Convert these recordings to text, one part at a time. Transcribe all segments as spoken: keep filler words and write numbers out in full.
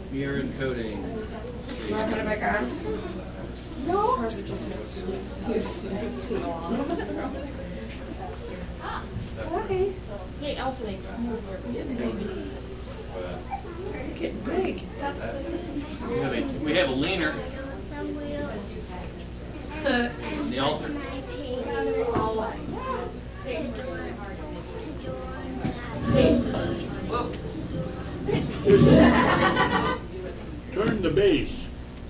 We are encoding. You want to put it back on? No. Okay. Hey, alternate. You're getting big. We have a, we have a leaner. The altar. Just turn the base.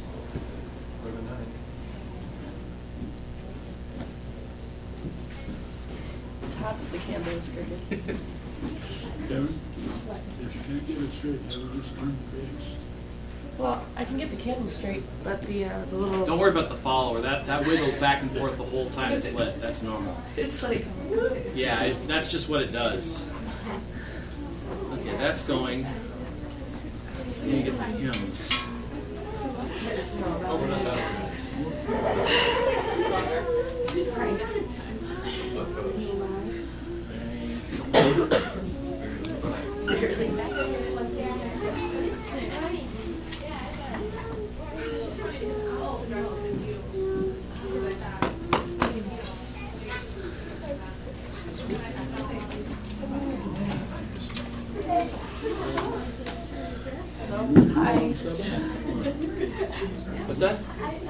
Top of the candle is crooked. Devin, if you can't get it straight, have her just turn the base. Well, I can get the candle straight, but the uh, the little. Don't worry about the follower. That that wiggles back and forth the whole time it's lit. That's normal. It's like. Yeah, it, that's just what it does. Okay, that's going. So you get the hymns. Open it up. Hi. What's that?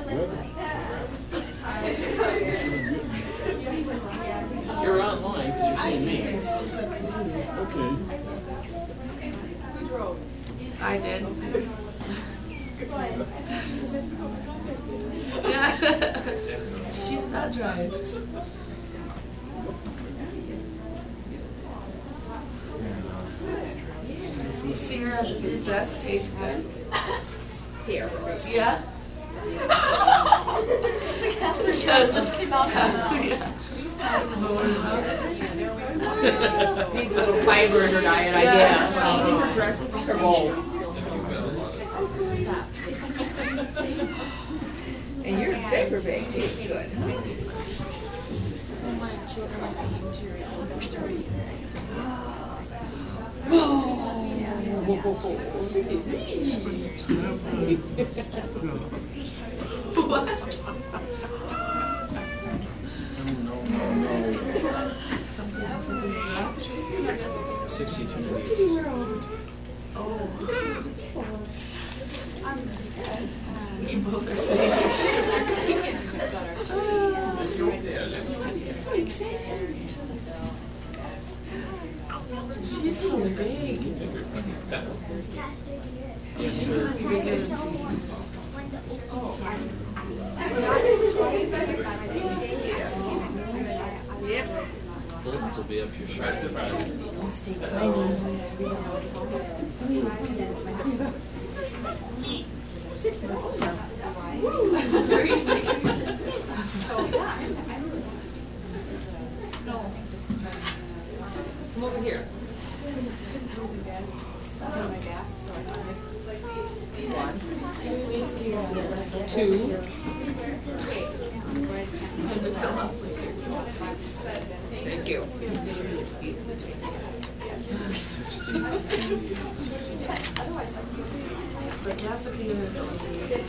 You're online because you're seeing me. Okay. I did. She did not drive. Sarah, does your dress taste good? Here. Yeah? Yeah, it just came out. Yeah. Needs a little fiber in her diet, I guess. Her bowl. And your paper bag tastes good. What? Something else in the garage? sixty-two ninety-eight. Oh. You both are sitting here shaking. So excited. She's so big. She's gonna be bigger than C. Yep. Buttons will be up here shortly. Let's take my name. Six months old now. Where are you taking your sisters? Come over here. One. Two. Thank you. But Casapina is only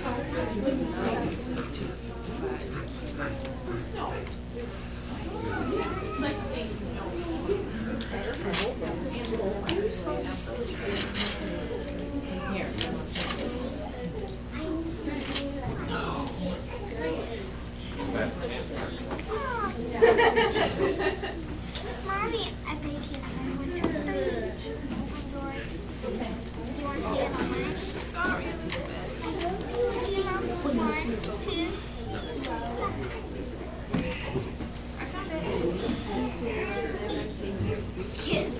Here. Mommy, I bet you I went to the doors. Do you want to see it on mine? Sorry, Elizabeth. See them? One, two. Cute.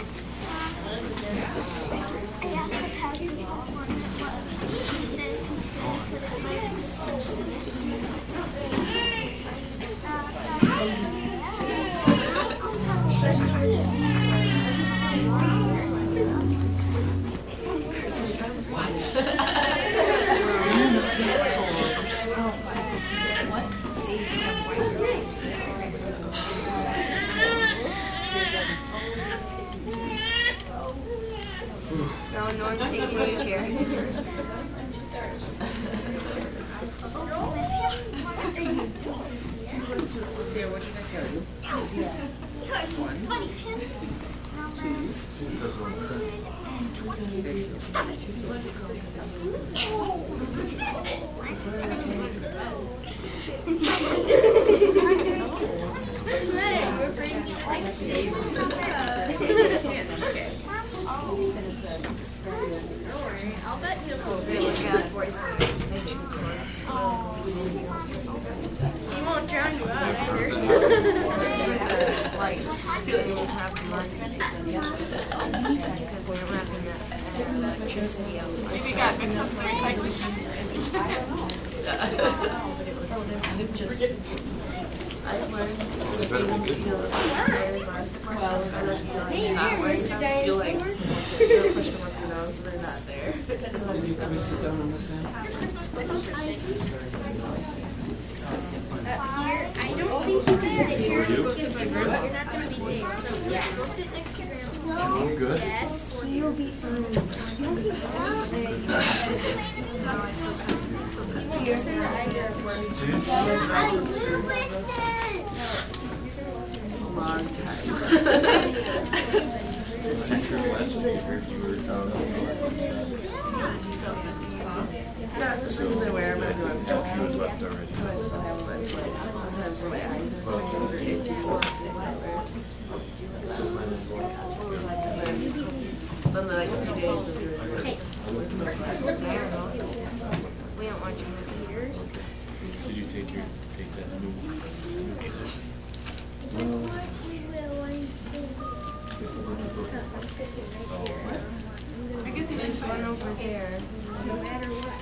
I asked the cousin what he says he's going to put it No, no one's taking your chair. Here, what did I tell you? What's the matter? Your brain's like stable. Don't worry, I'll bet he'll He won't drown you out either. Lights. It will have the lights because we're wrapping that electricity out. Maybe you got mixed up the recycling. I've learned that they don't feel very well, Hey, not here, wearing Mister them, feel like Dinosaur. they'll push them up your nose, they're not there. Uh, here, I don't think you can sit here because you're not going to be big. So, yeah, go sit next to Grandma. I'm good. Yes. You'll be fine. You'll be You're saying that I did worse. Long time. Yeah, it's the things I wear, but I do have stuff. But I still have them. It's like, sometimes when my eyes are so younger, it do worse than I wear glasses. Then the next few days of doing this with no glasses. We don't want you with ears. Did you take your take that new, new position? I guess he just went over there. No matter what.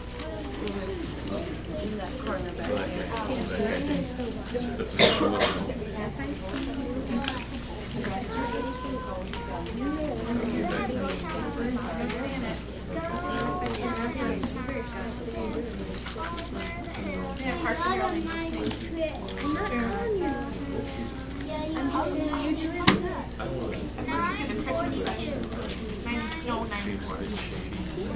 In that corner back So that there. guy, is that guy the position with Yeah, park your own listening. I'm not on you. I'm just saying you do it. I don't know. Now to the Christmas section. Nine, no, nine Seems a bit shady.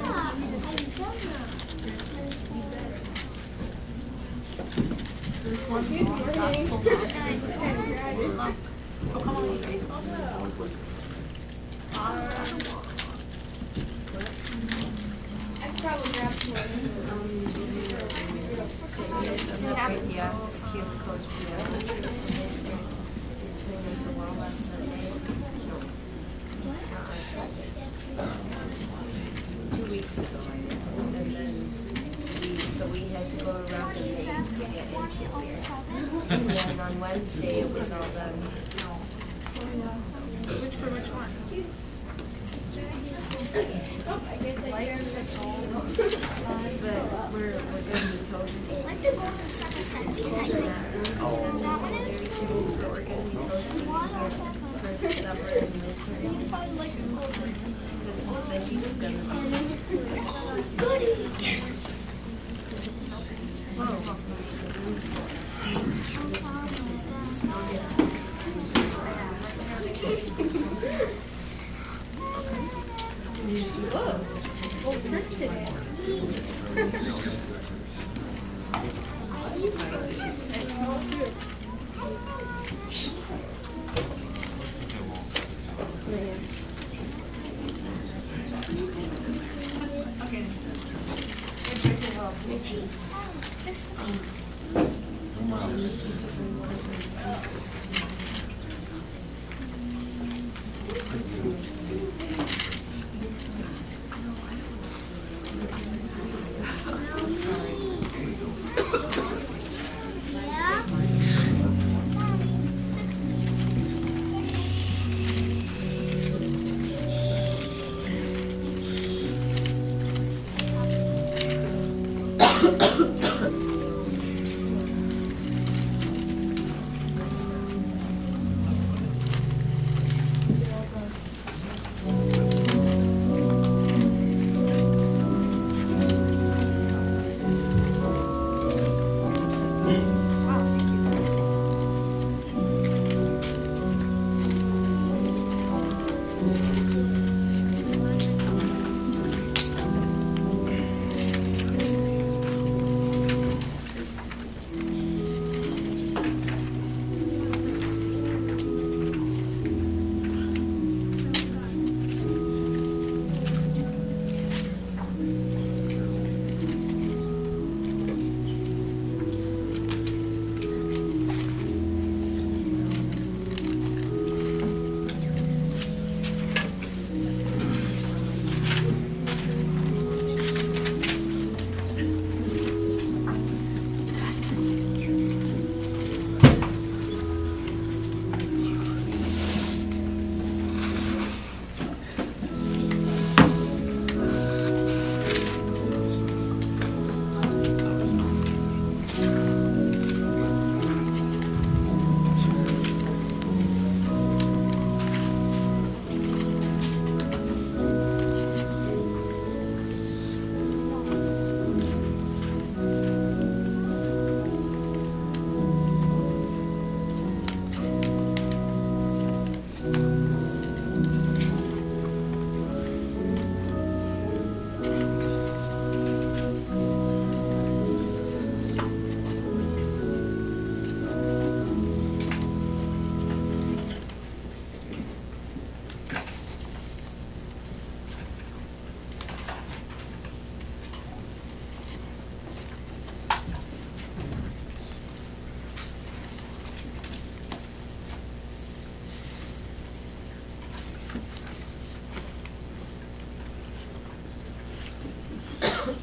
There's one more gospel. Oh, come on. I'd probably grab some. Yeah, it's cute because we have so they said it's been like the world last Sunday. No, not on Sunday. Two weeks ago, I guess. And then we, so we had to go around the maze to get into here. And then on Wednesday, it was all done. Which for which one? Oh, I guess I grabbed it all. But we're, we're going to be toasting. Like the golden sunset. Oh, that one is? We're going to be toasting for supper and midterm. Because the heat's going to be Goody. Yes. Whoa. Well, Kirk today. It smells good. Okay.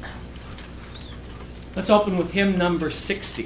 Let's open with hymn number sixty.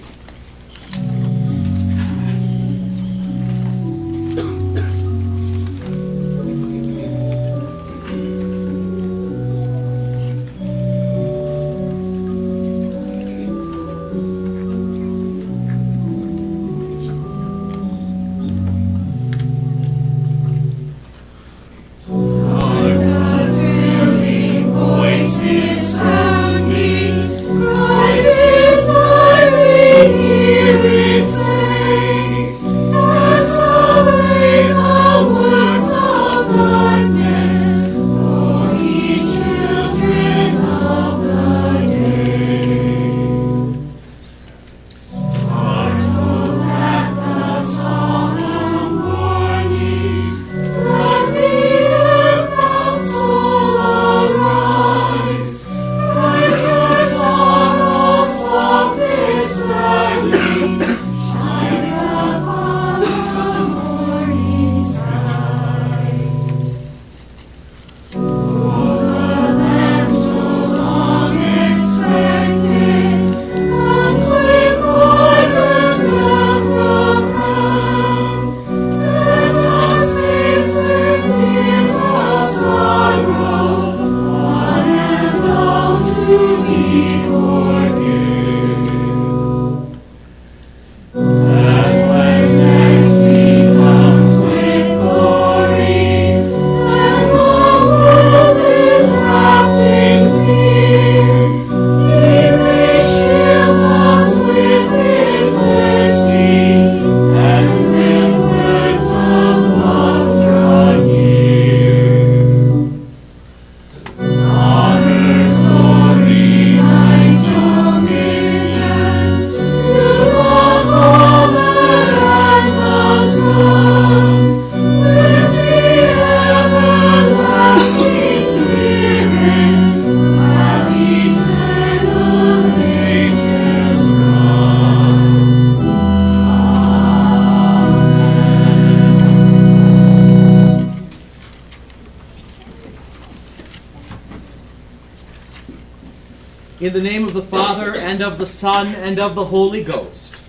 In the name of the Father, and of the Son, and of the Holy Ghost.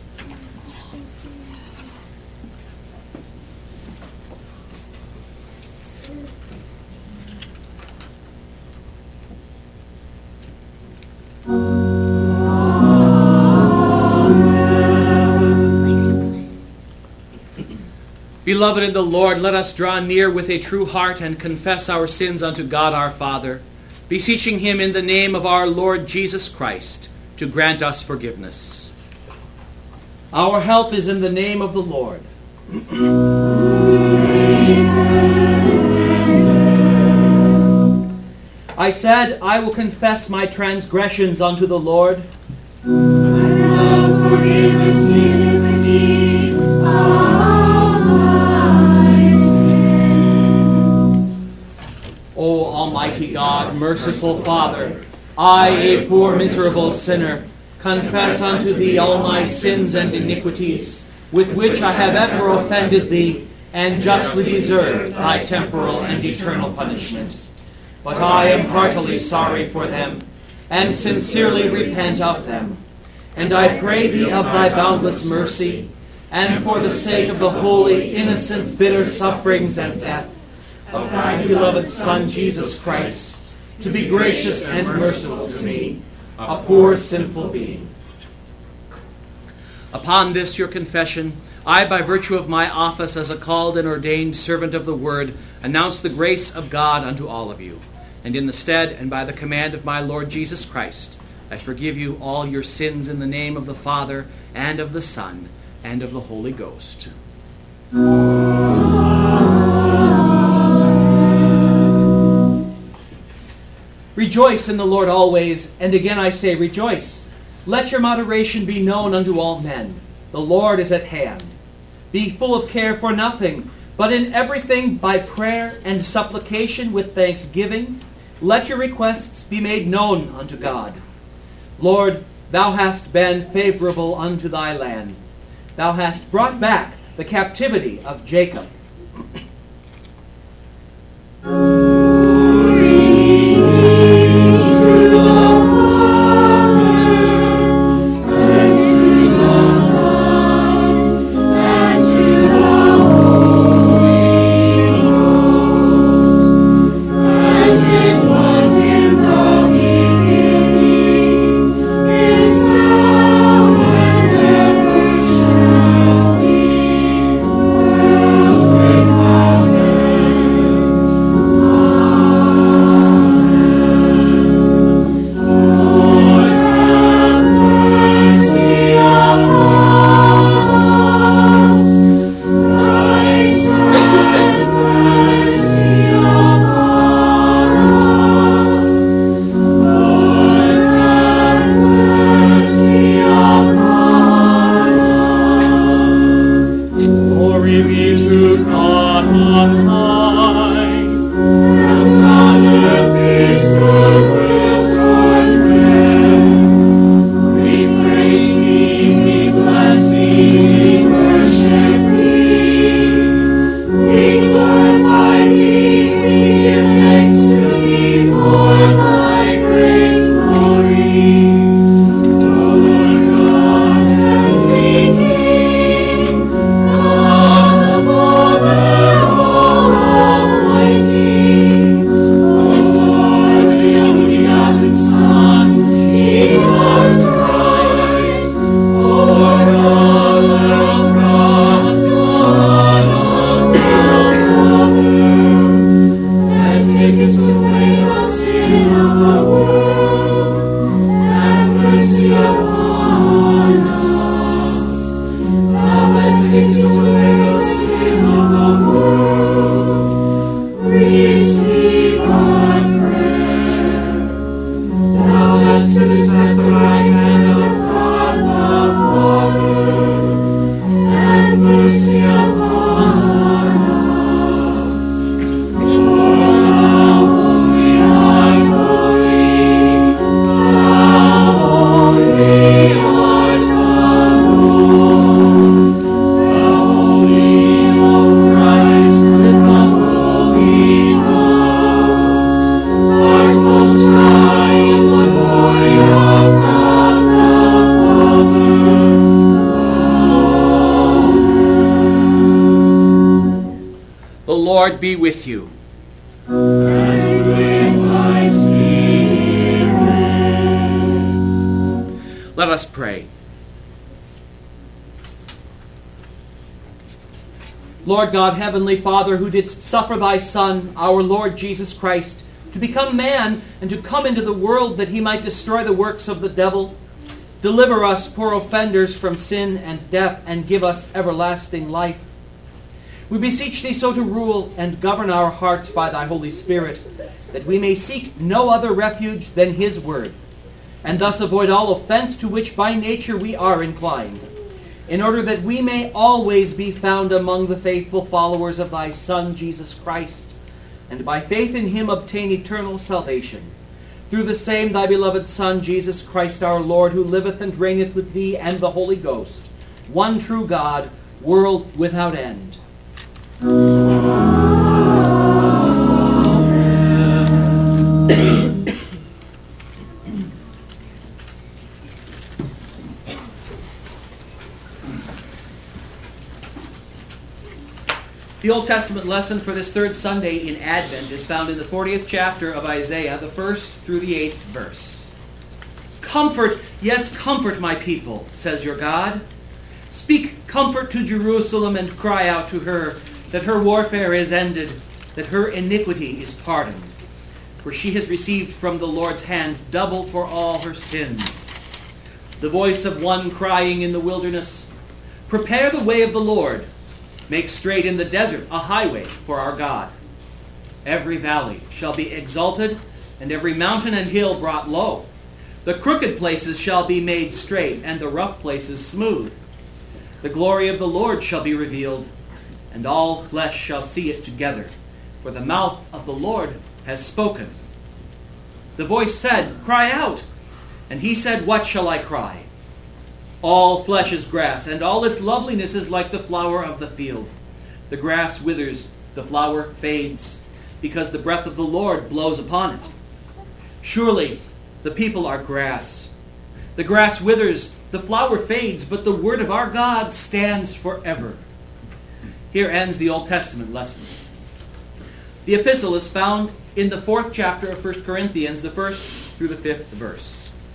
Beloved in the Lord, let us draw near with a true heart and confess our sins unto God our Father, beseeching him in the name of our Lord Jesus Christ to grant us forgiveness. Our help is in the name of the Lord. I said, I will confess my transgressions unto the Lord. O Almighty God, merciful Father, I, a poor miserable sinner, confess unto thee all my sins and iniquities, with which I have ever offended thee, and justly deserved thy temporal and eternal punishment. But I am heartily sorry for them, and sincerely repent of them. And I pray thee of thy boundless mercy, and for the sake of the holy, innocent, bitter sufferings and death of thy beloved Son, Jesus Christ, to be gracious and merciful to me, a poor sinful being. Upon this your confession, I, by virtue of my office as a called and ordained servant of the Word, announce the grace of God unto all of you. And in the stead and by the command of my Lord Jesus Christ, I forgive you all your sins in the name of the Father, and of the Son, and of the Holy Ghost. Rejoice in the Lord always, and again I say rejoice. Let your moderation be known unto all men. The Lord is at hand. Be full of care for nothing, but in everything by prayer and supplication with thanksgiving, let your requests be made known unto God. Lord, thou hast been favorable unto thy land. Thou hast brought back the captivity of Jacob. Glory to the Lord be with you. And with thy spirit. Let us pray. Lord God, Heavenly Father, who didst suffer thy Son, our Lord Jesus Christ, to become man and to come into the world that he might destroy the works of the devil, deliver us, poor offenders, from sin and death, and give us everlasting life. We beseech thee so to rule and govern our hearts by thy Holy Spirit, that we may seek no other refuge than his word, and thus avoid all offense to which by nature we are inclined, in order that we may always be found among the faithful followers of thy Son, Jesus Christ, and by faith in him obtain eternal salvation. Through the same thy beloved Son, Jesus Christ our Lord, who liveth and reigneth with thee and the Holy Ghost, one true God, world without end. The Old Testament lesson for this third Sunday in Advent is found in the fortieth chapter of Isaiah, the first through the eighth verse. Comfort, yes, comfort my people, says your God. Speak comfort to Jerusalem and cry out to her that her warfare is ended, that her iniquity is pardoned. For she has received from the Lord's hand double for all her sins. The voice of one crying in the wilderness, prepare the way of the Lord. Make straight in the desert a highway for our God. Every valley shall be exalted, and every mountain and hill brought low. The crooked places shall be made straight, and the rough places smooth. The glory of the Lord shall be revealed, and all flesh shall see it together. For the mouth of the Lord has spoken. The voice said, cry out. And he said, what shall I cry? All flesh is grass, and all its loveliness is like the flower of the field. The grass withers, the flower fades, because the breath of the Lord blows upon it. Surely the people are grass. The grass withers, the flower fades, but the word of our God stands forever. Here ends the Old Testament lesson. The epistle is found in the fourth chapter of First Corinthians, the first through the fifth verse.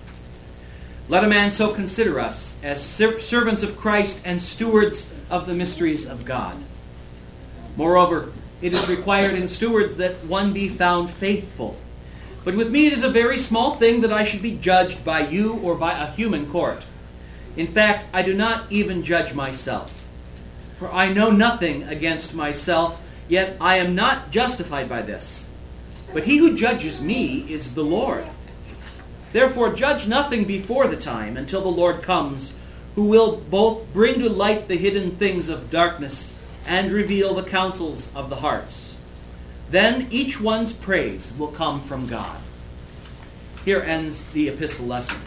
Let a man so consider us as ser- servants of Christ and stewards of the mysteries of God. Moreover, it is required in stewards that one be found faithful. But with me it is a very small thing that I should be judged by you or by a human court. In fact, I do not even judge myself. For I know nothing against myself, yet I am not justified by this. But he who judges me is the Lord. Therefore judge nothing before the time until the Lord comes, who will both bring to light the hidden things of darkness and reveal the counsels of the hearts. Then each one's praise will come from God. Here ends the epistle lesson.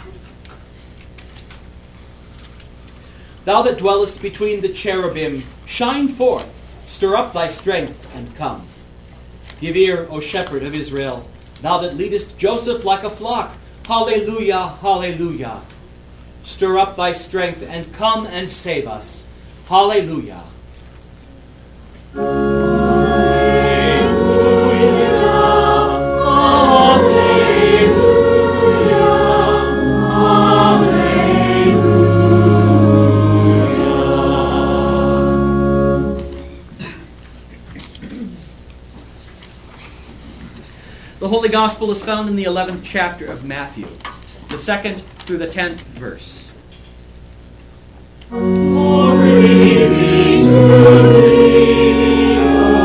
Thou that dwellest between the cherubim, shine forth, stir up thy strength, and come. Give ear, O shepherd of Israel, thou that leadest Joseph like a flock. Hallelujah, hallelujah. Stir up thy strength and come and save us. Hallelujah. The Holy Gospel is found in the eleventh chapter of Matthew, the second through the tenth verse. Glory be to thee,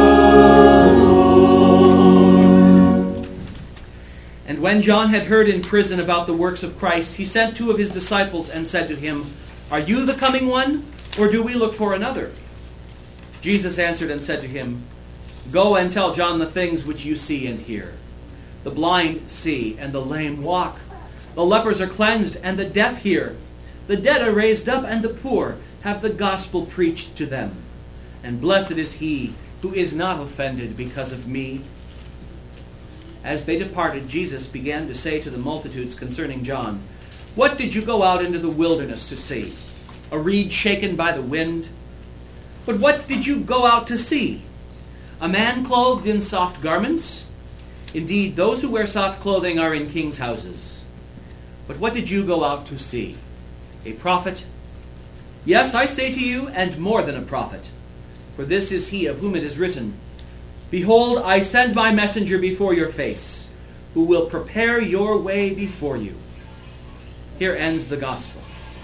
O Lord. And when John had heard in prison about the works of Christ, he sent two of his disciples and said to him, Are you the coming one, or do we look for another? Jesus answered and said to him, Go and tell John the things which you see and hear. The blind see, and the lame walk. The lepers are cleansed, and the deaf hear. The dead are raised up, and the poor have the gospel preached to them. And blessed is he who is not offended because of me. As they departed, Jesus began to say to the multitudes concerning John, What did you go out into the wilderness to see? A reed shaken by the wind? But what did you go out to see? A man clothed in soft garments? Indeed, those who wear soft clothing are in kings' houses. But what did you go out to see? A prophet? Yes, I say to you, and more than a prophet. For this is he of whom it is written, Behold, I send my messenger before your face, who will prepare your way before you. Here ends the gospel.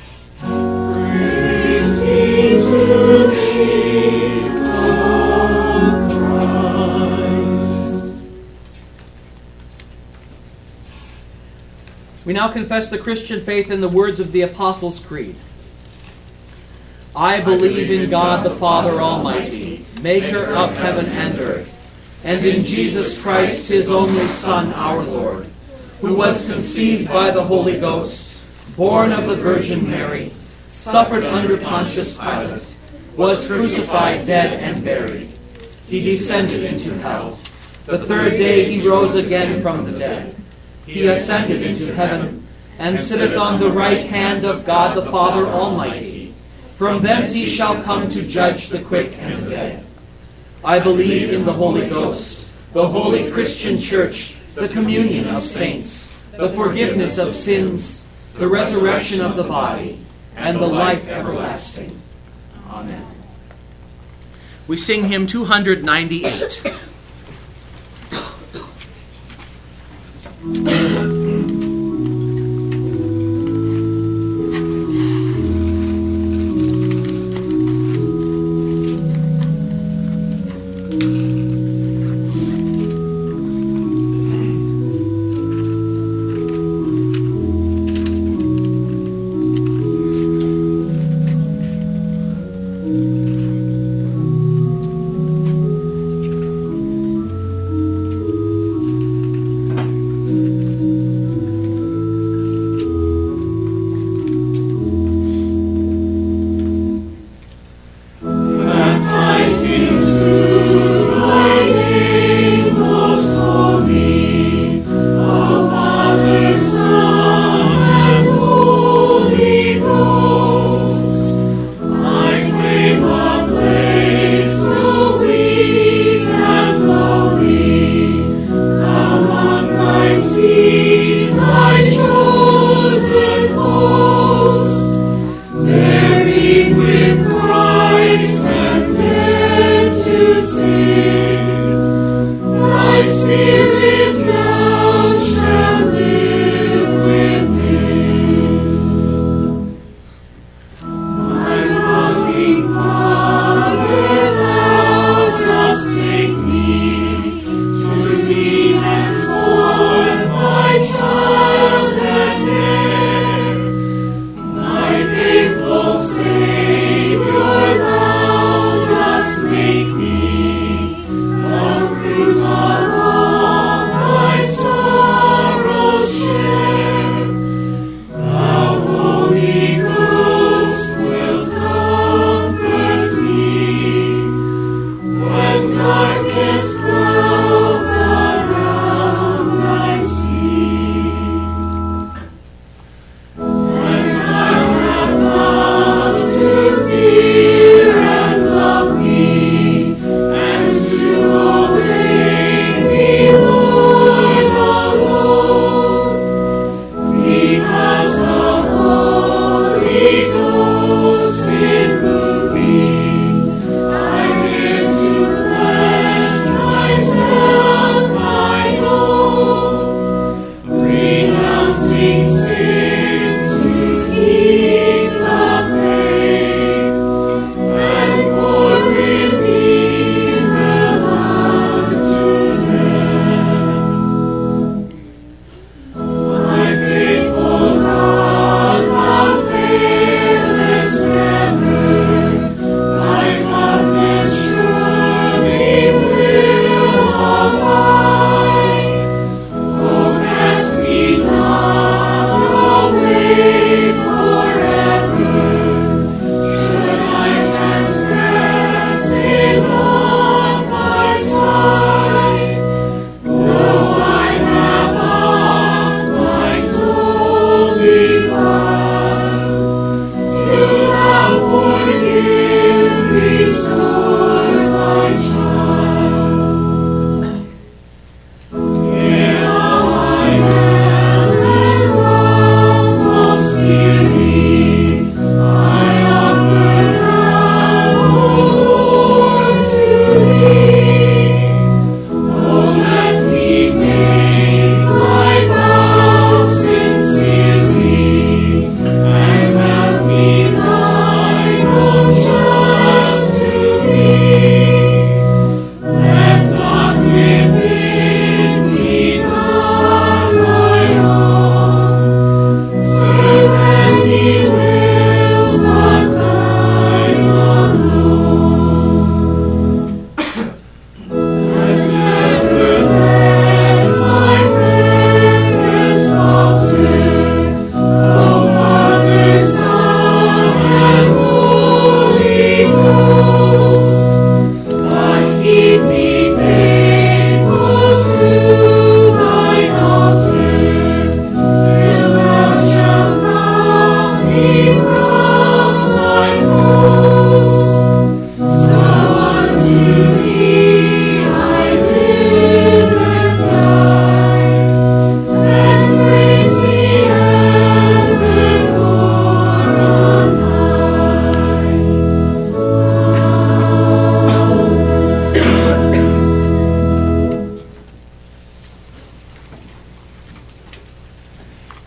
Praise be to thee, O Christ. We now confess the Christian faith in the words of the Apostles' Creed. I believe in God the Father Almighty, maker of heaven and earth, and in Jesus Christ, his only Son, our Lord, who was conceived by the Holy Ghost, born of the Virgin Mary, suffered under Pontius Pilate, was crucified, dead, and buried. He descended into hell. The third day he rose again from the dead. He ascended into heaven, and sitteth on the right hand of God the Father Almighty. From thence he shall come to judge the quick and the dead. I believe in the Holy Ghost, the holy Christian Church, the communion of saints, the forgiveness of sins, the resurrection of the body, and the life everlasting. Amen. We sing hymn two ninety-eight.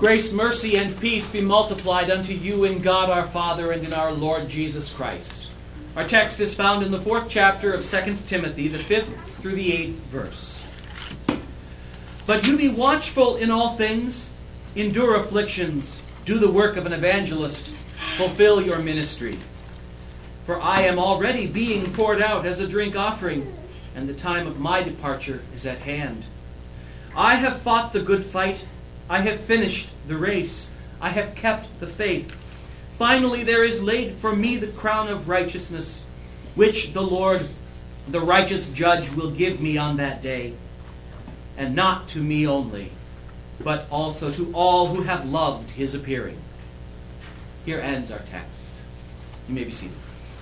Grace, mercy, and peace be multiplied unto you in God our Father and in our Lord Jesus Christ. Our text is found in the fourth chapter of Second Timothy, the fifth through the eighth verse. But you be watchful in all things, endure afflictions, do the work of an evangelist, fulfill your ministry. For I am already being poured out as a drink offering, and the time of my departure is at hand. I have fought the good fight. I have finished the race. I have kept the faith. Finally, there is laid for me the crown of righteousness, which the Lord, the righteous judge, will give me on that day. And not to me only, but also to all who have loved his appearing. Here ends our text. You may be seated.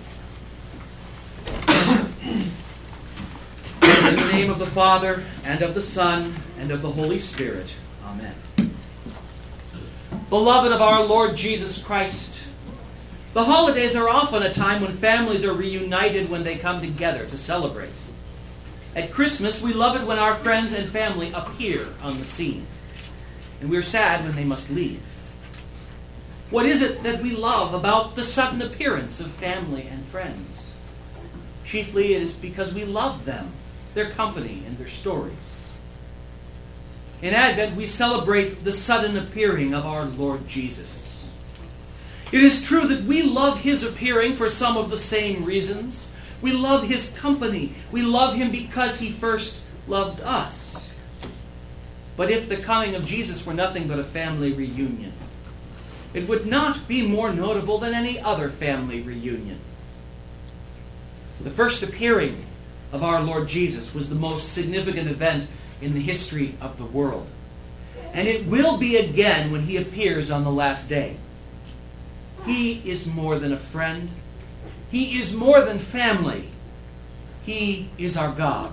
In the name of the Father, and of the Son, and of the Holy Spirit. Amen. Beloved of our Lord Jesus Christ, the holidays are often a time when families are reunited when they come together to celebrate. At Christmas, we love it when our friends and family appear on the scene, and we're sad when they must leave. What is it that we love about the sudden appearance of family and friends? Chiefly it is because we love them, their company, and their stories. In Advent, we celebrate the sudden appearing of our Lord Jesus. It is true that we love his appearing for some of the same reasons. We love his company. We love him because he first loved us. But if the coming of Jesus were nothing but a family reunion, it would not be more notable than any other family reunion. The first appearing of our Lord Jesus was the most significant event in the history of the world. And it will be again when he appears on the last day. He is more than a friend. He is more than family. He is our God.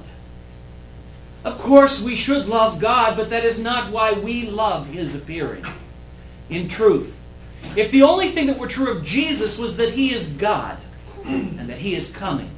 Of course, we should love God, but that is not why we love his appearing. In truth, if the only thing that were true of Jesus was that he is God and that he is coming,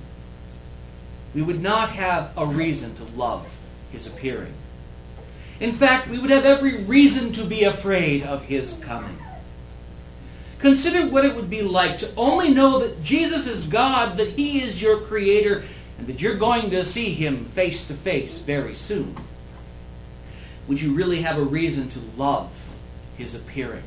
we would not have a reason to love his appearing. In fact, we would have every reason to be afraid of his coming. Consider what it would be like to only know that Jesus is God, that he is your creator, and that you're going to see him face to face very soon. Would you really have a reason to love his appearing?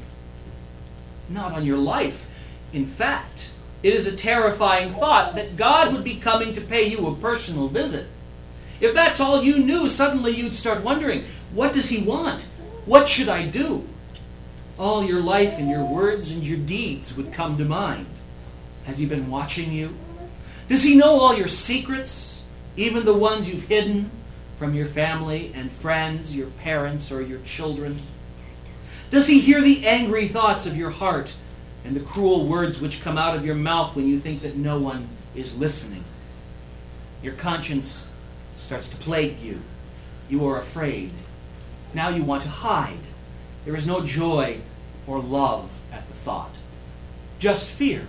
Not on your life. In fact, it is a terrifying thought that God would be coming to pay you a personal visit. If that's all you knew, suddenly you'd start wondering, what does he want? What should I do? All your life and your words and your deeds would come to mind. Has he been watching you? Does he know all your secrets, even the ones you've hidden from your family and friends, your parents, or your children? Does he hear the angry thoughts of your heart and the cruel words which come out of your mouth when you think that no one is listening? Your conscience starts to plague you. You are afraid. Now you want to hide. There is no joy or love at the thought. Just fear.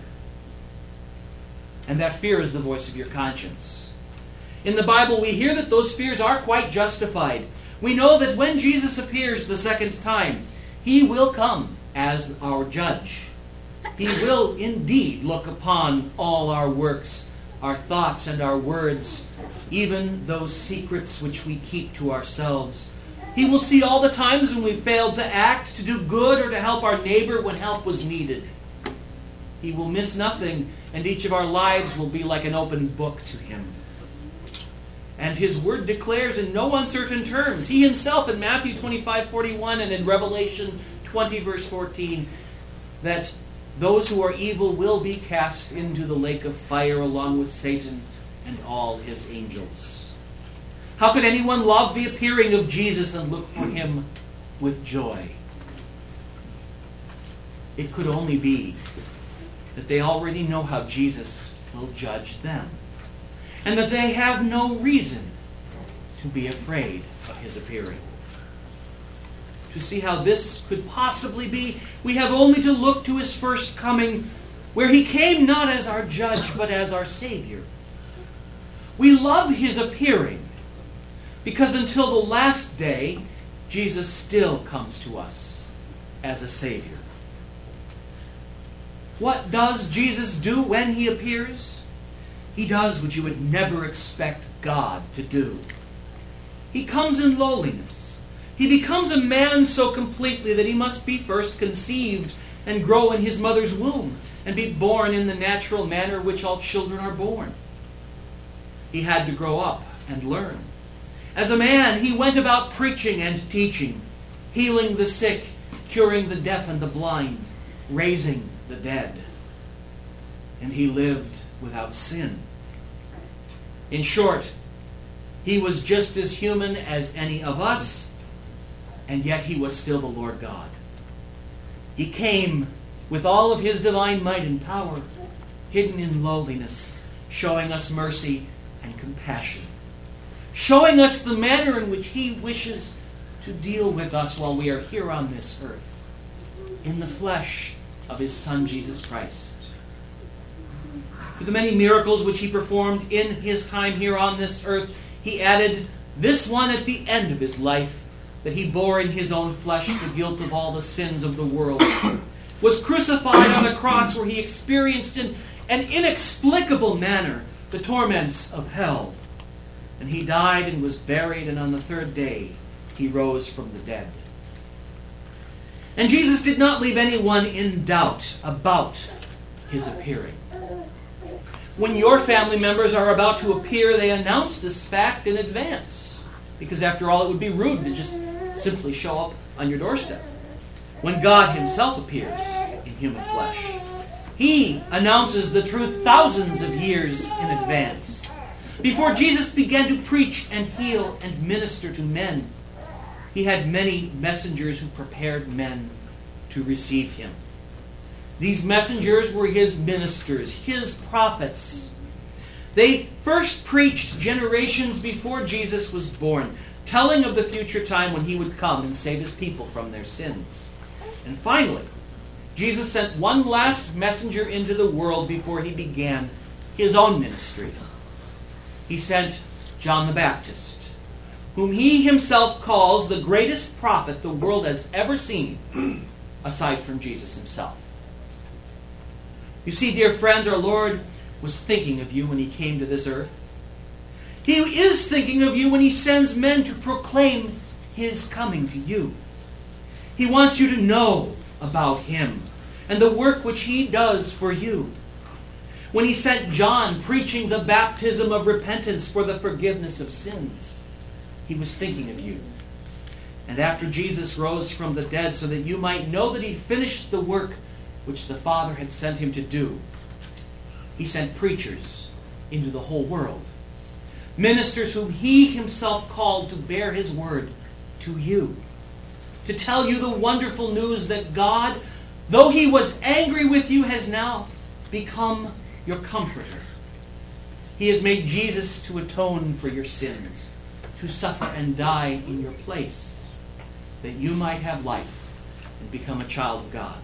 And that fear is the voice of your conscience. In the Bible, we hear that those fears are quite justified. We know that when Jesus appears the second time, he will come as our judge. He will indeed look upon all our works, our thoughts and our words, even those secrets which we keep to ourselves. He will see all the times when we failed to act, to do good, or to help our neighbor when help was needed. He will miss nothing, and each of our lives will be like an open book to him. And his word declares in no uncertain terms, he himself in Matthew twenty-five forty-one and in Revelation twenty verse fourteen, that those who are evil will be cast into the lake of fire along with Satan and all his angels. How could anyone love the appearing of Jesus and look for him with joy? It could only be that they already know how Jesus will judge them, and that they have no reason to be afraid of his appearing. To see how this could possibly be, we have only to look to his first coming, where he came not as our judge, but as our Savior. We love his appearing because until the last day, Jesus still comes to us. as a Savior. What does Jesus do when he appears? He does what you would never expect God to do. He comes in lowliness. He becomes a man so completely that he must be first conceived and grow in his mother's womb and be born in the natural manner which all children are born. He had to grow up and learn. As a man, he went about preaching and teaching, healing the sick, curing the deaf and the blind, raising the dead. And he lived without sin. In short, he was just as human as any of us, and yet he was still the Lord God. He came with all of his divine might and power, hidden in lowliness, showing us mercy and compassion, showing us the manner in which he wishes to deal with us while we are here on this earth, in the flesh of his Son, Jesus Christ. To the many miracles which he performed in his time here on this earth, he added this one at the end of his life, that he bore in his own flesh the guilt of all the sins of the world, was crucified on a cross where he experienced in an inexplicable manner the torments of hell. And he died and was buried, and on the third day he rose from the dead. And Jesus did not leave anyone in doubt about his appearing. When your family members are about to appear, they announce this fact in advance, because after all, it would be rude to just simply show up on your doorstep. When God himself appears in human flesh, he announces the truth thousands of years in advance. Before Jesus began to preach and heal and minister to men, he had many messengers who prepared men to receive him. These messengers were his ministers, his prophets. They first preached generations before Jesus was born, telling of the future time when he would come and save his people from their sins. And finally, Jesus sent one last messenger into the world before he began his own ministry. He sent John the Baptist, whom he himself calls the greatest prophet the world has ever seen, aside from Jesus himself. You see, dear friends, our Lord was thinking of you when he came to this earth. He is thinking of you when he sends men to proclaim his coming to you. He wants you to know about him and the work which he does for you. When he sent John preaching the baptism of repentance for the forgiveness of sins, he was thinking of you. And after Jesus rose from the dead so that you might know that he finished the work which the Father had sent him to do, he sent preachers into the whole world. Ministers whom he himself called to bear his word to you. To tell you the wonderful news that God, though he was angry with you, has now become your comforter. He has made Jesus to atone for your sins, to suffer and die in your place, that you might have life and become a child of God.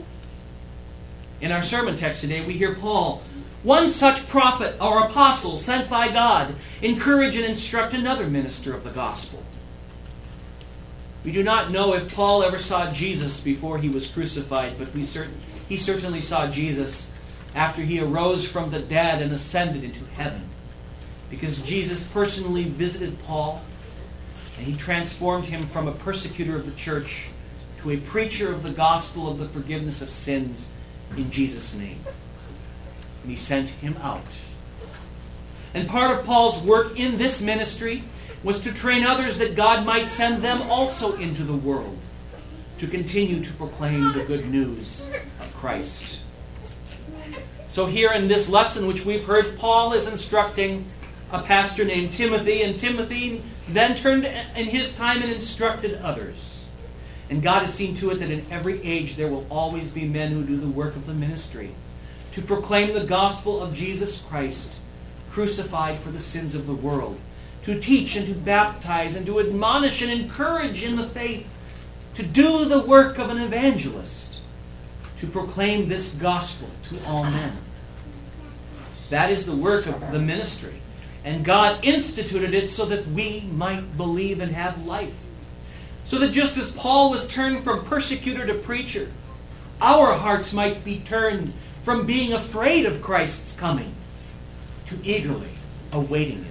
In our sermon text today, we hear Paul, one such prophet or apostle sent by God, encourage and instruct another minister of the gospel. We do not know if Paul ever saw Jesus before he was crucified, but we cert- he certainly saw Jesus after he arose from the dead and ascended into heaven, because Jesus personally visited Paul, and he transformed him from a persecutor of the church to a preacher of the gospel of the forgiveness of sins in Jesus' name. And he sent him out. And part of Paul's work in this ministry was to train others that God might send them also into the world to continue to proclaim the good news of Christ. So here in this lesson which we've heard, Paul is instructing a pastor named Timothy, and Timothy then turned in his time and instructed others. And God has seen to it that in every age there will always be men who do the work of the ministry, to proclaim the gospel of Jesus Christ, crucified for the sins of the world, to teach and to baptize and to admonish and encourage in the faith, to do the work of an evangelist, to proclaim this gospel to all men. That is the work of the ministry. And God instituted it so that we might believe and have life. so that just as Paul was turned from persecutor to preacher, our hearts might be turned from being afraid of Christ's coming to eagerly awaiting it.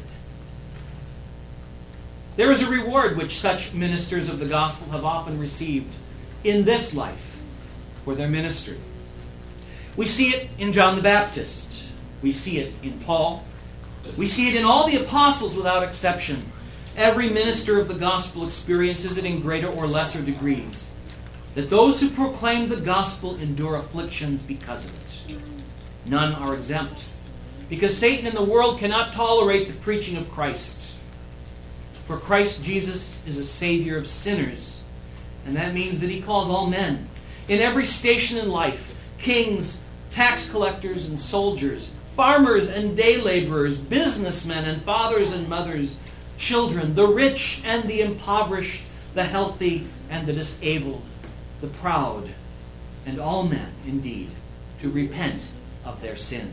There is a reward which such ministers of the gospel have often received in this life for their ministry. We see it in John the Baptist. We see it in Paul. We see it in all the apostles without exception. Every minister of the gospel experiences it in greater or lesser degrees, that those who proclaim the gospel endure afflictions because of it. None are exempt, because Satan and the world cannot tolerate the preaching of Christ. For Christ Jesus is a Savior of sinners, and that means that he calls all men, in every station in life, kings, tax collectors and soldiers, farmers and day laborers, businessmen and fathers and mothers, children, the rich and the impoverished, the healthy and the disabled, the proud, and all men, indeed, to repent of their sins.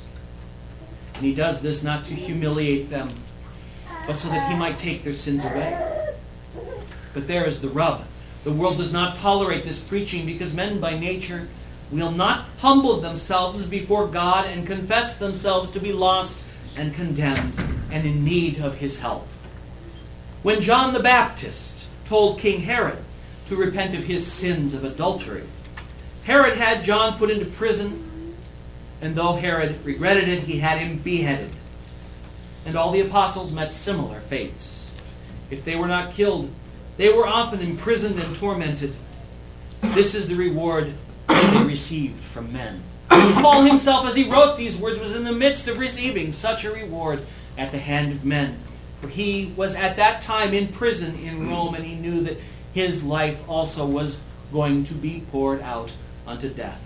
And he does this not to humiliate them, but so that he might take their sins away. But there is the rub. The world does not tolerate this preaching because men by nature will not humble themselves before God and confess themselves to be lost and condemned and in need of his help. When John the Baptist told King Herod to repent of his sins of adultery, Herod had John put into prison, and though Herod regretted it, he had him beheaded. And all the apostles met similar fates. If they were not killed, they were often imprisoned and tormented. This is the reward they received from men. Paul himself, as he wrote these words, was in the midst of receiving such a reward at the hand of men. For he was at that time in prison in Rome, and he knew that his life also was going to be poured out unto death.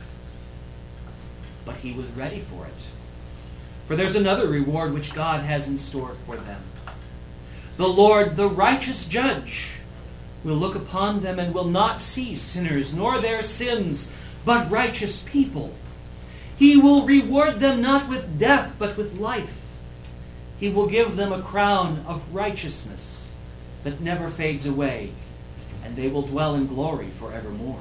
But he was ready for it. For there's another reward which God has in store for them. The Lord, the righteous judge, will look upon them and will not see sinners, nor their sins, but righteous people. He will reward them not with death, but with life. He will give them a crown of righteousness that never fades away, and they will dwell in glory forevermore.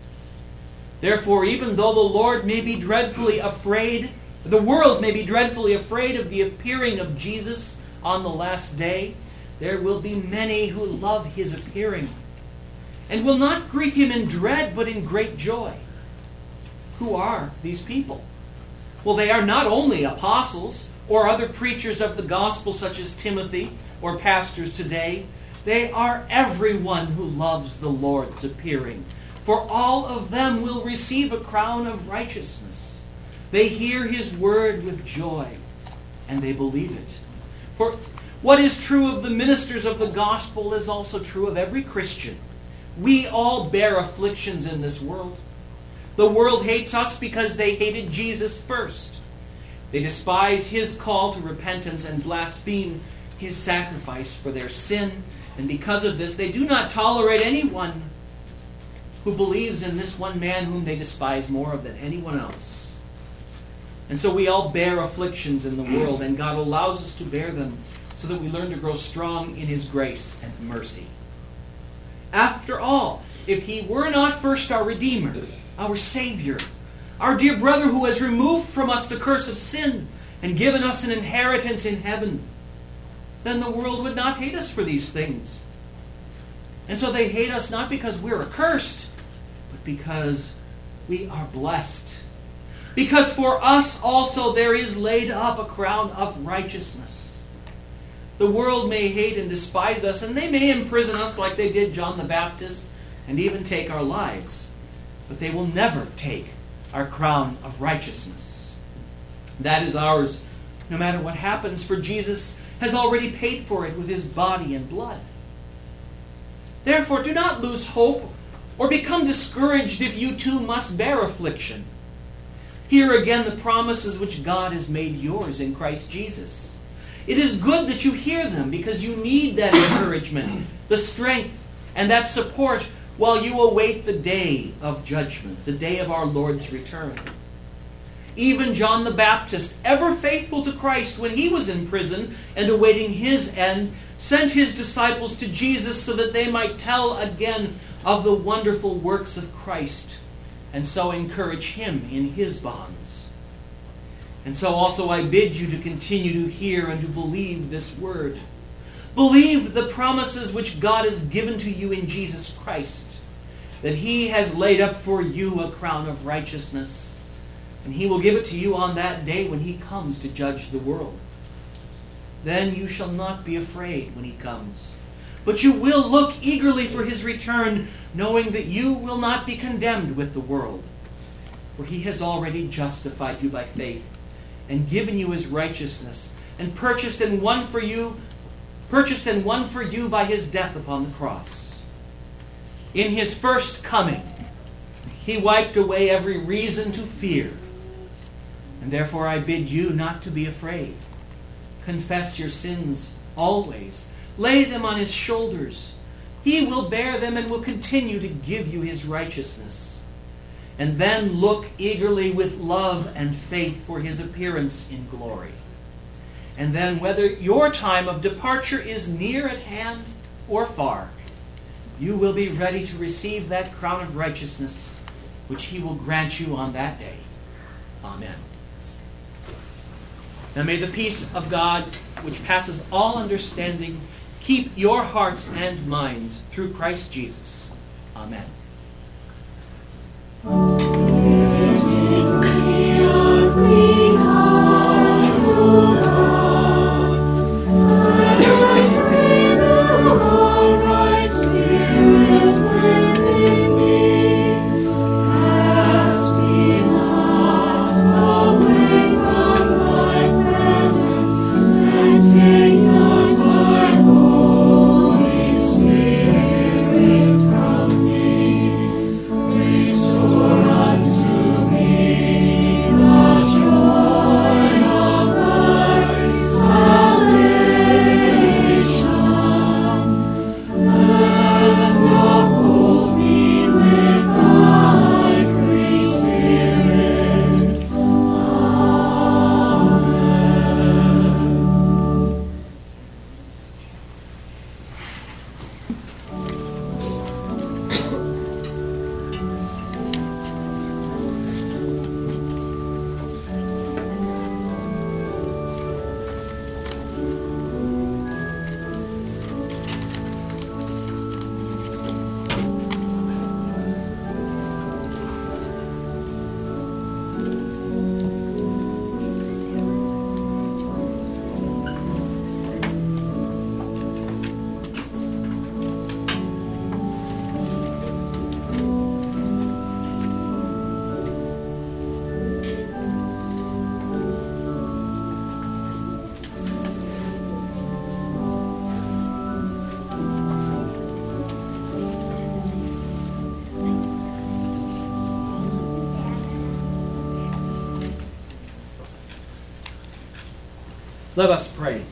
Therefore, even though the Lord may be dreadfully afraid, the world may be dreadfully afraid of the appearing of Jesus on the last day, there will be many who love his appearing and will not greet him in dread, but in great joy. Who are these people? Well, they are not only apostles or other preachers of the gospel such as Timothy or pastors today. They are everyone who loves the Lord's appearing. For all of them will receive a crown of righteousness. They hear his word with joy, and they believe it. For what is true of the ministers of the gospel is also true of every Christian. We all bear afflictions in this world. The world hates us because they hated Jesus first. They despise his call to repentance and blaspheme his sacrifice for their sin. And because of this, they do not tolerate anyone who believes in this one man whom they despise more than anyone else. And so we all bear afflictions in the world, and God allows us to bear them so that we learn to grow strong in his grace and mercy. After all, if he were not first our Redeemer, our Savior, our dear brother who has removed from us the curse of sin and given us an inheritance in heaven, then the world would not hate us for these things. And so they hate us not because we're accursed, but because we are blessed. Because for us also there is laid up a crown of righteousness. The world may hate and despise us, and they may imprison us like they did John the Baptist, and even take our lives. But they will never take our crown of righteousness. That is ours, no matter what happens, for Jesus has already paid for it with his body and blood. Therefore, do not lose hope or become discouraged if you too must bear affliction. Hear again the promises which God has made yours in Christ Jesus. It is good that you hear them because you need that encouragement, the strength, and that support while you await the day of judgment, the day of our Lord's return. Even John the Baptist, ever faithful to Christ when he was in prison and awaiting his end, sent his disciples to Jesus so that they might tell again of the wonderful works of Christ, and so encourage him in his bonds. And so also I bid you to continue to hear and to believe this word. Believe the promises which God has given to you in Jesus Christ, that he has laid up for you a crown of righteousness, and he will give it to you on that day when he comes to judge the world. Then you shall not be afraid when he comes, but you will look eagerly for his return, knowing that you will not be condemned with the world. For he has already justified you by faith, and given you his righteousness, and purchased and won for you, purchased and won for you by his death upon the cross. In his first coming, he wiped away every reason to fear. And therefore I bid you not to be afraid. Confess your sins always. Lay them on his shoulders. He will bear them and will continue to give you his righteousness. And then look eagerly with love and faith for his appearance in glory. And then whether your time of departure is near at hand or far, you will be ready to receive that crown of righteousness which he will grant you on that day. Amen. Now may the peace of God, which passes all understanding, keep your hearts and minds through Christ Jesus. Amen. Let us pray.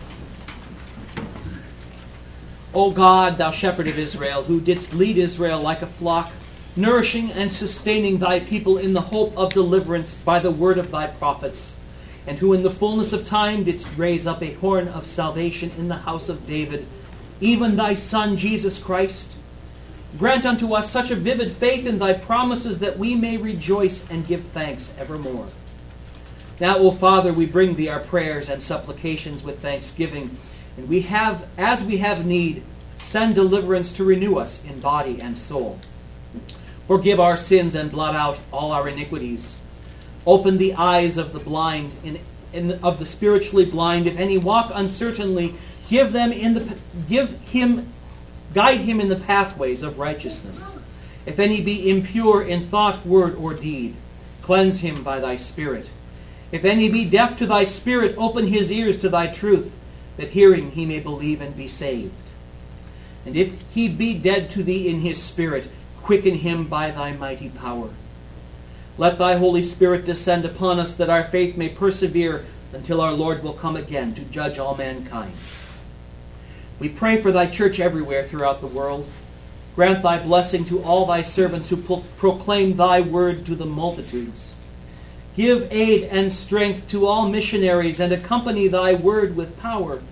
O God, thou shepherd of Israel, who didst lead Israel like a flock, nourishing and sustaining thy people in the hope of deliverance by the word of thy prophets, and who in the fullness of time didst raise up a horn of salvation in the house of David, even thy Son Jesus Christ, grant unto us such a vivid faith in thy promises that we may rejoice and give thanks evermore. Now, O Father, we bring thee our prayers and supplications with thanksgiving, and we have, as we have need, send deliverance to renew us in body and soul. Forgive our sins and blot out all our iniquities. Open the eyes of the blind, in, in the, of the spiritually blind. If any walk uncertainly, give them in the give him, guide him in the pathways of righteousness. If any be impure in thought, word, or deed, cleanse him by thy Spirit. If any be deaf to thy Spirit, open his ears to thy truth, that hearing he may believe and be saved. And if he be dead to thee in his spirit, quicken him by thy mighty power. Let thy Holy Spirit descend upon us, that our faith may persevere until our Lord will come again to judge all mankind. We pray for thy church everywhere throughout the world. Grant thy blessing to all thy servants who pro- proclaim thy word to the multitudes. Give aid and strength to all missionaries, and accompany thy word with power,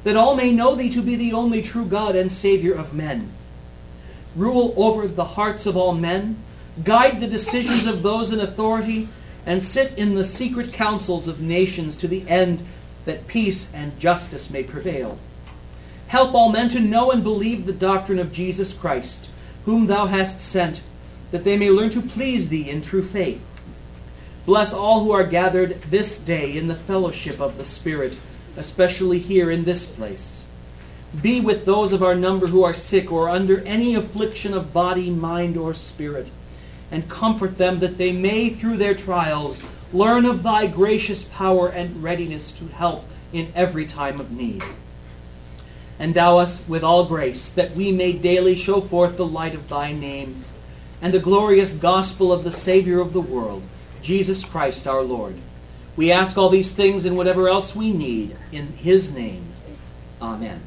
that all may know thee to be the only true God and Savior of men. Rule over the hearts of all men, guide the decisions of those in authority, and sit in the secret councils of nations to the end that peace and justice may prevail. Help all men to know and believe the doctrine of Jesus Christ, whom thou hast sent, that they may learn to please thee in true faith. Bless all who are gathered this day in the fellowship of the Spirit, especially here in this place. Be with those of our number who are sick or under any affliction of body, mind, or spirit, and comfort them that they may, through their trials, learn of thy gracious power and readiness to help in every time of need. Endow us with all grace, that we may daily show forth the light of thy name and the glorious gospel of the Savior of the world, Jesus Christ our Lord. We ask all these things and whatever else we need in his name. Amen.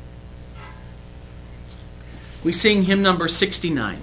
We sing hymn number sixty-nine.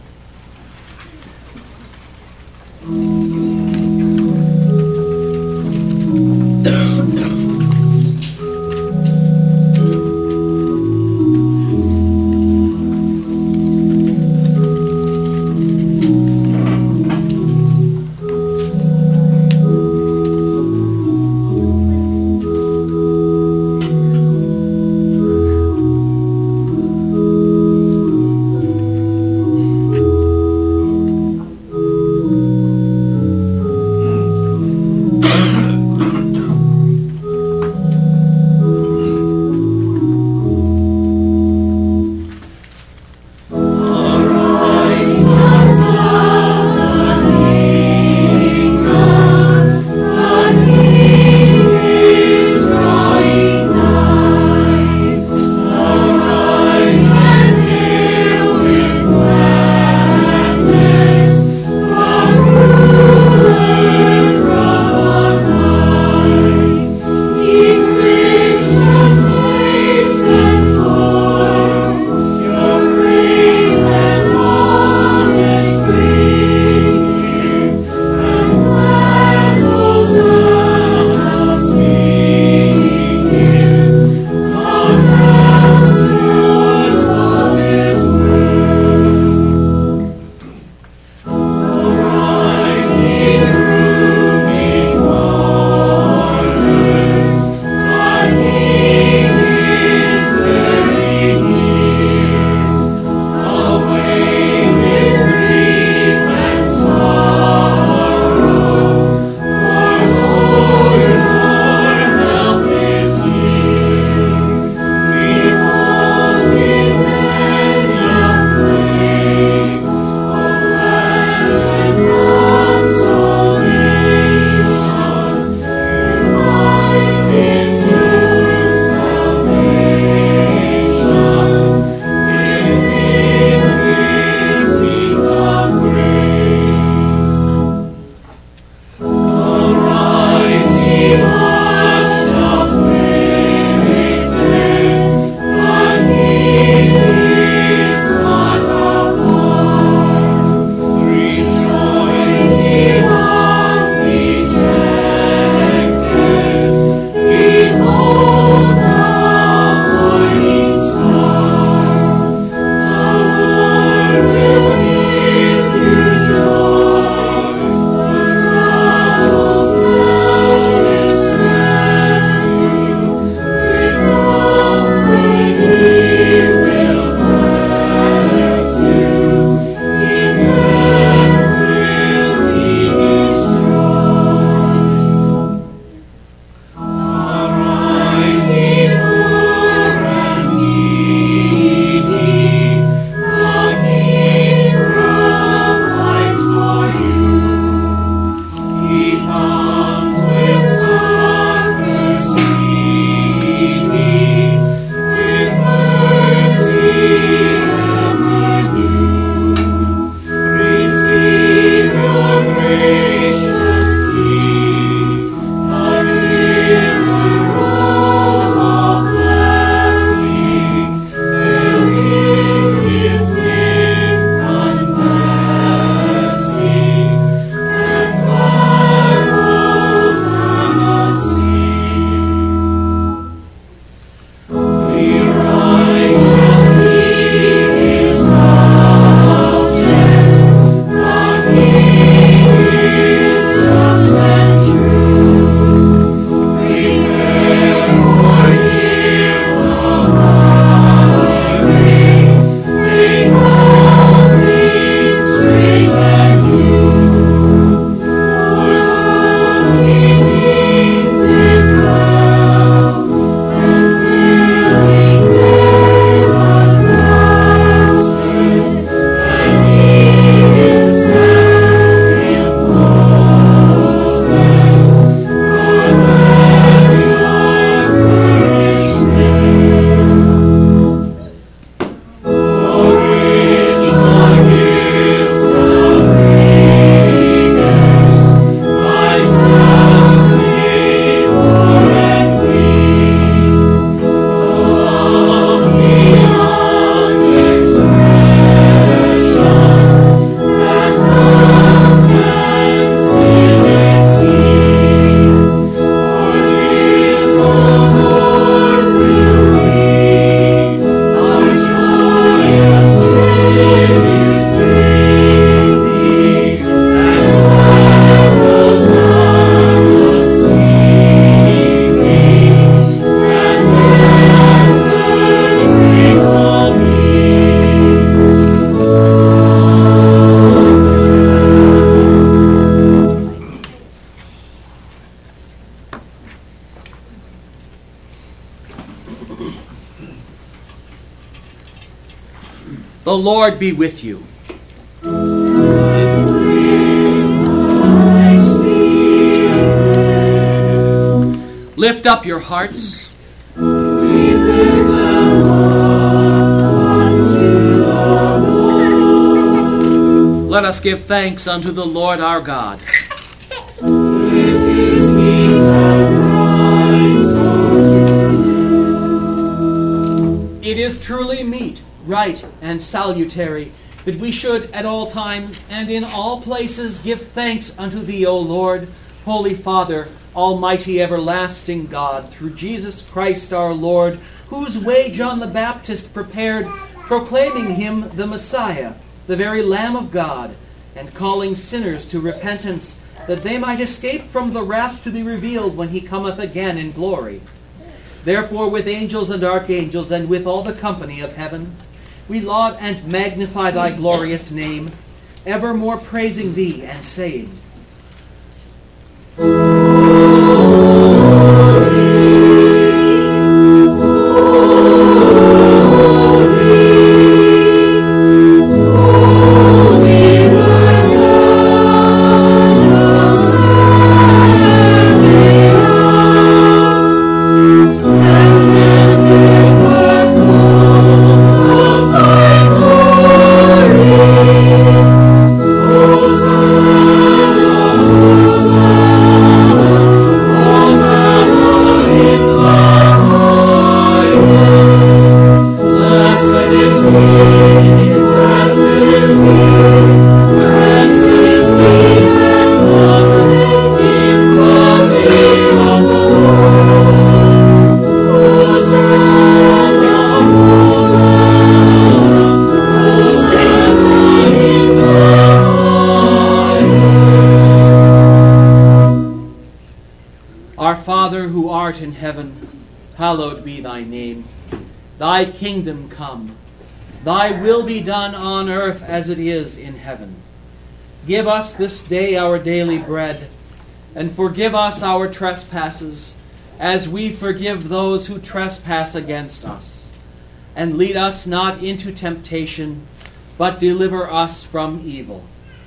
Thank The Lord be with you. Lift up your hearts. Let us give thanks unto the Lord our God. It is truly meet, right, and salutary that we should at all times and in all places give thanks unto thee, O Lord, Holy Father, Almighty everlasting God, through Jesus Christ our Lord, whose way John the Baptist prepared, proclaiming him the Messiah, the very Lamb of God, and calling sinners to repentance, that they might escape from the wrath to be revealed when he cometh again in glory. Therefore with angels and archangels, and with all the company of heaven, we laud and magnify thy glorious name, evermore praising thee and saying, in heaven, hallowed be thy name. Thy kingdom come. Thy will be done on earth as it is in heaven. Give us this day our daily bread, and forgive us our trespasses, as we forgive those who trespass against us. And lead us not into temptation, but deliver us from evil.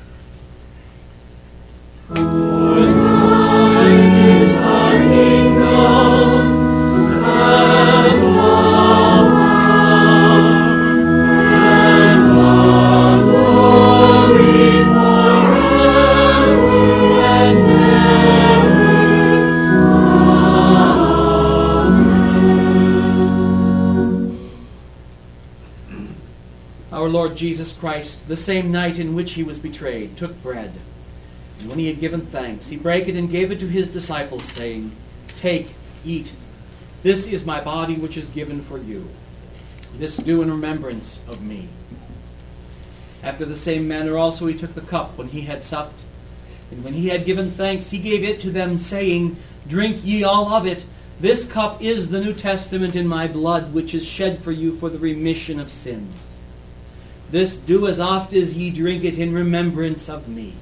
Lord Jesus Christ, the same night in which he was betrayed, took bread, and when he had given thanks, he brake it and gave it to his disciples, saying, Take, eat. This is my body which is given for you. This do in remembrance of me. After the same manner also he took the cup when he had supped, and when he had given thanks, he gave it to them, saying, Drink ye all of it. This cup is the New Testament in my blood, which is shed for you for the remission of sins. This do as oft as ye drink it in remembrance of me.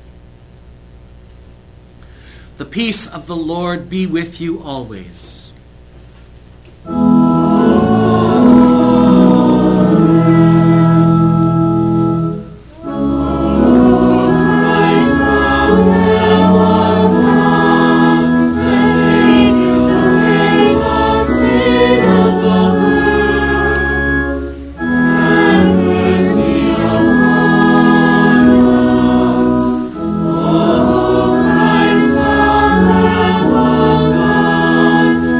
The peace of the Lord be with you always. Oh,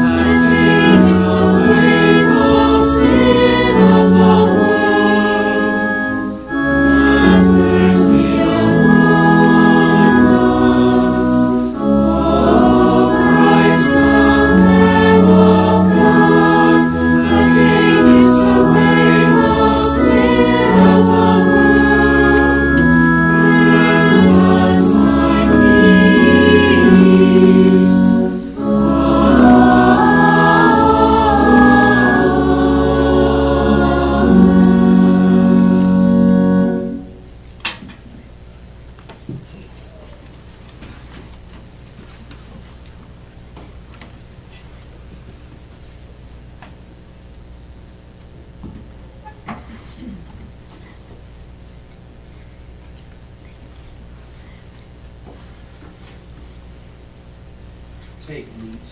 Take and eat.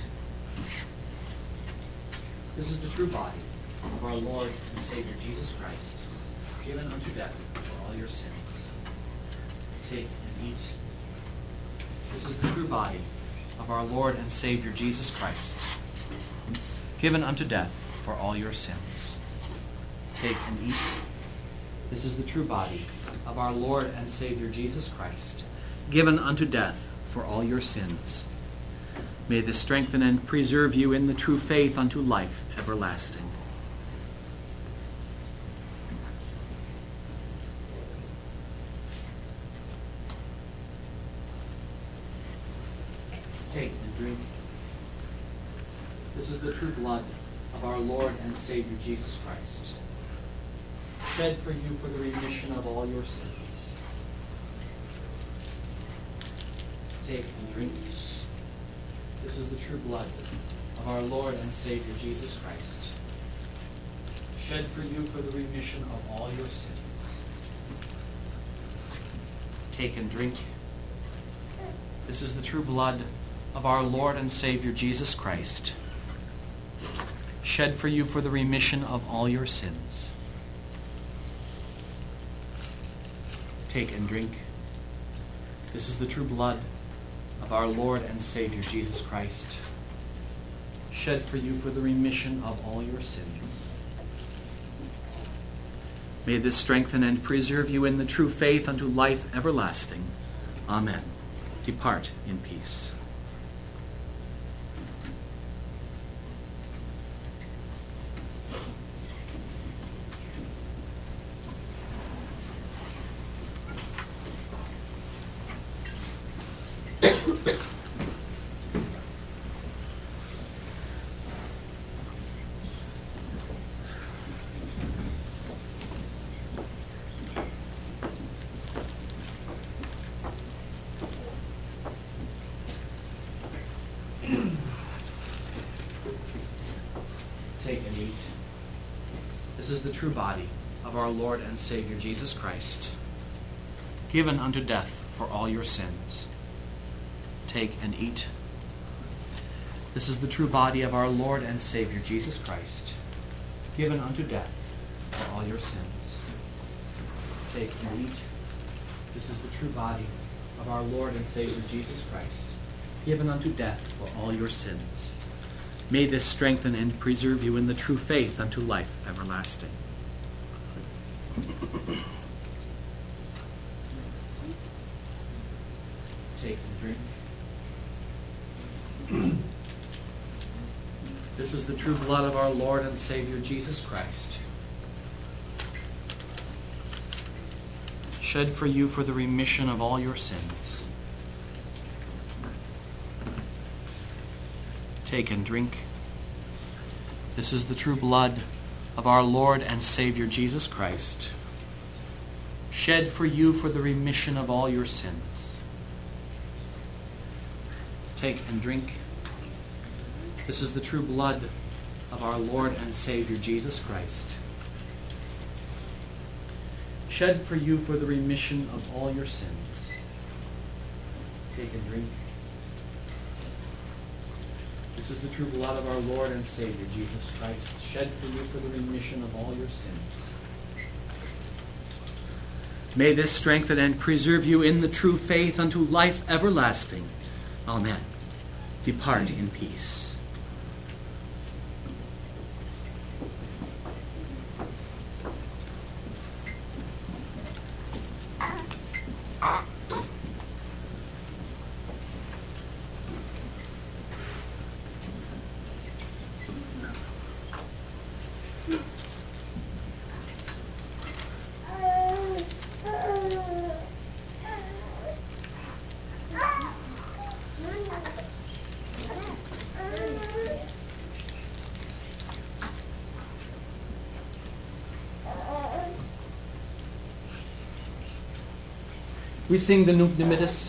This is the true body of our Lord and Savior Jesus Christ, given unto death for all your sins. Take and eat. This is the true body of our Lord and Savior Jesus Christ, given unto death for all your sins. Take and eat. This is the true body of our Lord and Savior Jesus Christ, given unto death for all your sins. May this strengthen and preserve you in the true faith unto life everlasting. Take and drink. This is the true blood of our Lord and Savior Jesus Christ, shed for you for the remission of all your sins. Take and drink. This is the true blood of our Lord and Savior Jesus Christ, shed for you for the remission of all your sins. Take and drink. This is the true blood of our Lord and Savior Jesus Christ, shed for you for the remission of all your sins. Take and drink. This is the true blood of our Lord and Savior Jesus Christ, shed for you for the remission of all your sins. May this strengthen and preserve you in the true faith unto life everlasting. Amen. Depart in peace. Take and eat. This is the true body of our Lord and Savior Jesus Christ, given unto death for all your sins. Take and eat. This is the true body of our Lord and Savior Jesus Christ, given unto death for all your sins. Take and eat. This is the true body of our Lord and Savior Jesus Christ, given unto death for all your sins. May this strengthen and preserve you in the true faith unto life everlasting. Take and drink. This is the true blood of our Lord and Savior Jesus Christ, shed for you for the remission of all your sins. Take and drink. This is the true blood of our Lord and Savior Jesus Christ, shed for you for the remission of all your sins. Take and drink. This is the true blood of our Lord and Savior Jesus Christ, shed for you for the remission of all your sins. Take and drink. This is the true blood of our Lord and Savior Jesus Christ, shed for you for the remission of all your sins. May this strengthen and preserve you in the true faith unto life everlasting. Amen. Depart in peace. We sing the Nunc Dimittis.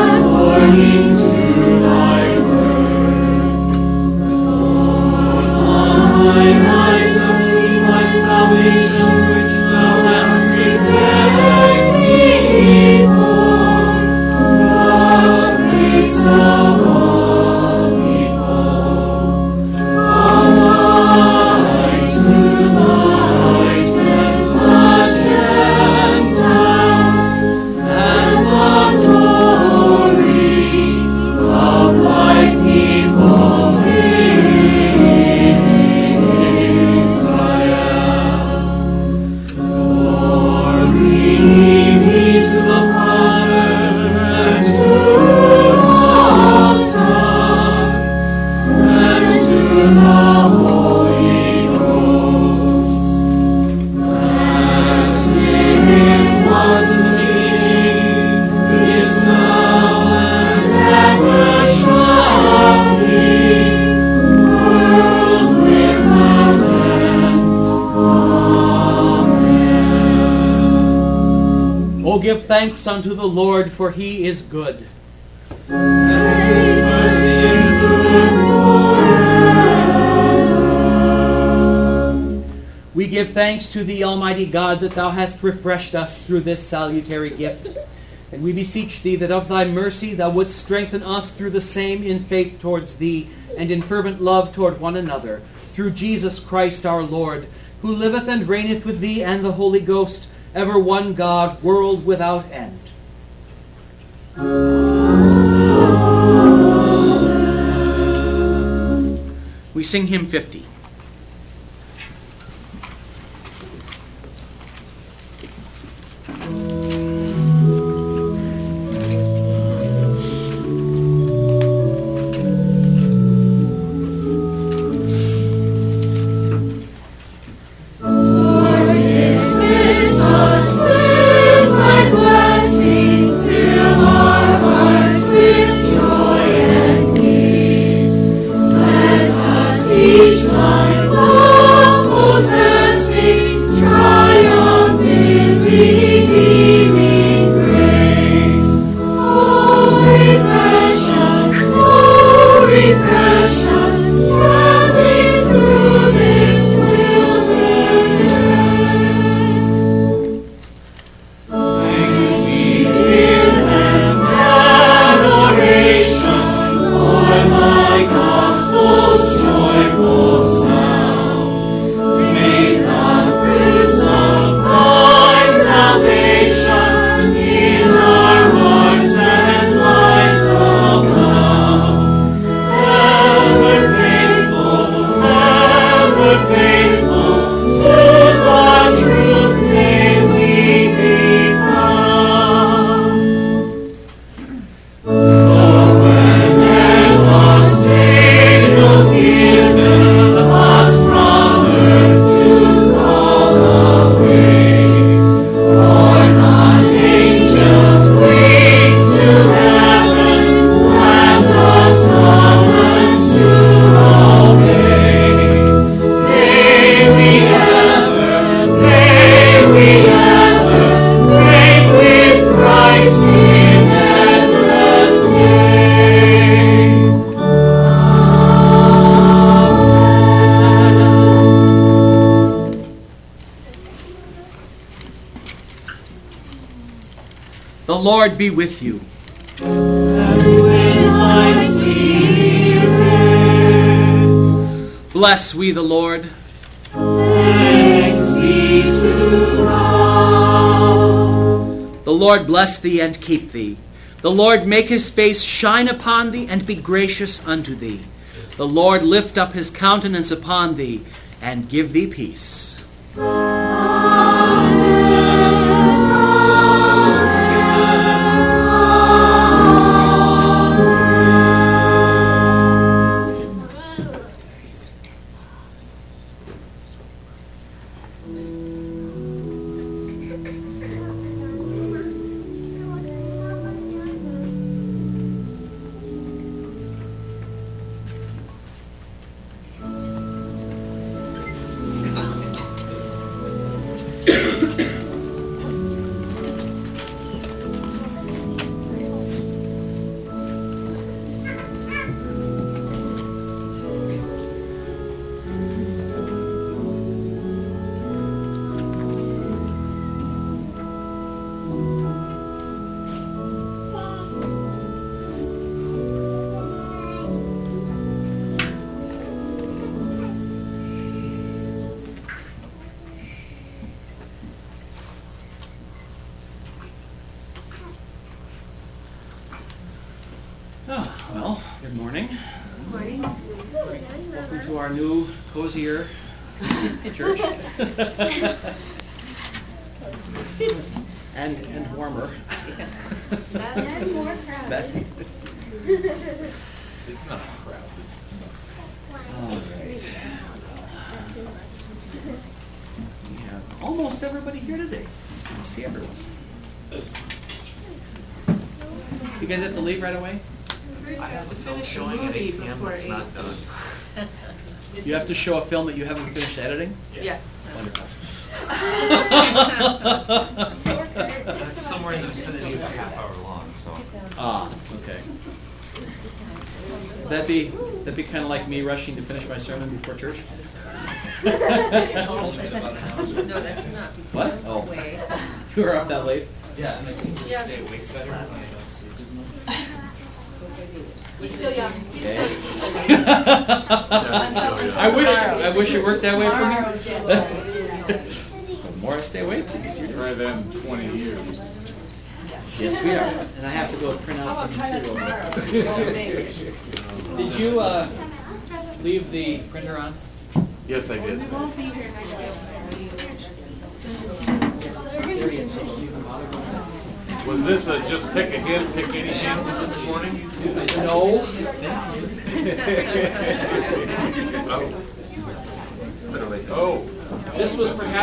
According to thy word, Lord, thanks unto the Lord, for he is good. We give thanks to thee, Almighty God, that thou hast refreshed us through this salutary gift. And we beseech thee that of thy mercy thou wouldst strengthen us through the same in faith towards thee, and in fervent love toward one another, through Jesus Christ our Lord, who liveth and reigneth with thee and the Holy Ghost, ever one God, world without end. We sing hymn fifty. The Lord be with you. And with thy spirit. Bless we the Lord. Thanks be to God. The Lord bless thee and keep thee. The Lord make his face shine upon thee and be gracious unto thee. The Lord lift up his countenance upon thee and give thee peace. Amen. Oh, well, good morning. Good morning. Welcome to our new, cozier church. and and warmer. And more crowded. It's not crowded. All right. We have almost everybody here today. It's good to see everyone. You guys have to leave right away? I have to film Finish a showing at movie eight p m before but it's not eight. done. You have to show a film that you haven't finished editing? Yeah. Wonderful. That's so somewhere in the vicinity of a half hour long, so. Ah, okay. That'd be that'd be kind of like me rushing to finish my sermon before church. No, that's not. What? Oh, Way. you were up that late? Yeah, and I seem to stay awake better when I don't sleep as much. He's still young. He's Okay. still I wish I wish it worked that way for me. The more I stay awake, the easier it is. Try that in twenty years. Yes, we are. And I have to go print out the material. Did you uh, leave the printer on? Yes, I did. Was this a just pick a hint, pick any hint this morning? No. Oh. Oh. This was perhaps